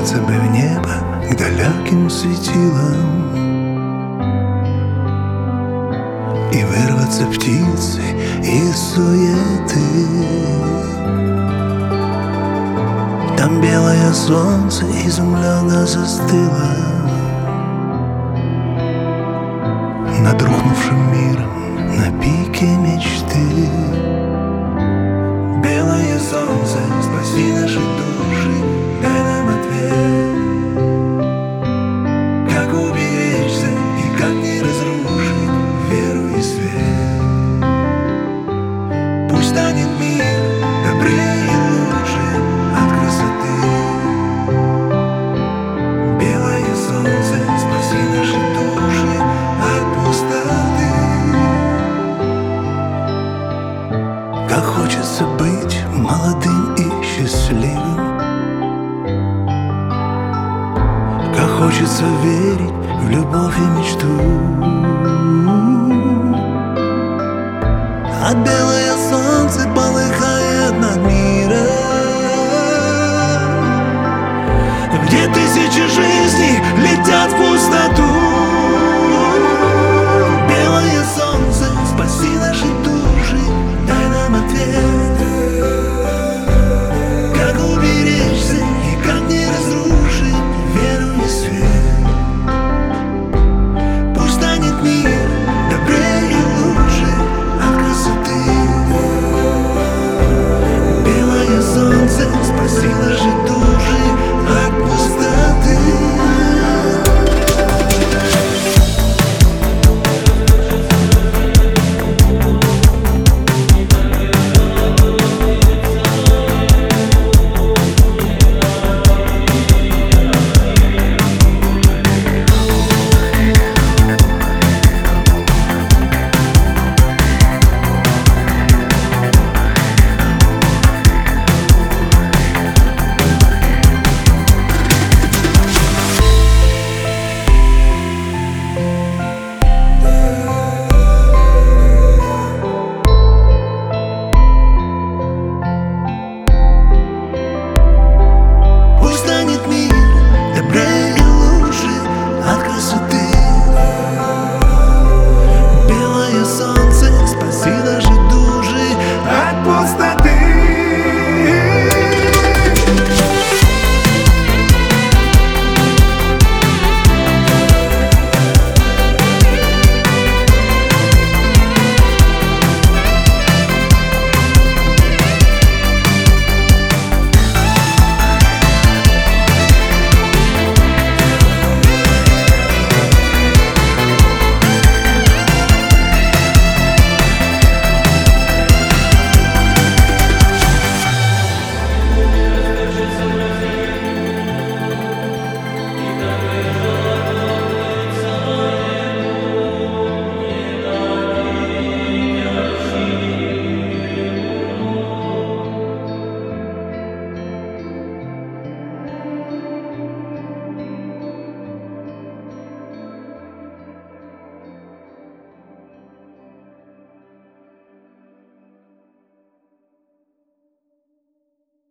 Вырваться бы в небо к далеким светилам и вырваться птицей из суеты. Там белое солнце изумленно застыло над рухнувшим миром на пике мечты. Белое солнце, спаси наши души, дай нам ответ. Как уберечься и как не разрушить веру и свет. Пусть станет мир добрее и лучше от красоты. Белое солнце, спаси наши души от пустоты. Как хочется быть молодым и счастливым, как хочется верить в любовь и мечту. А белое солнце полыхает над миром, где тысячи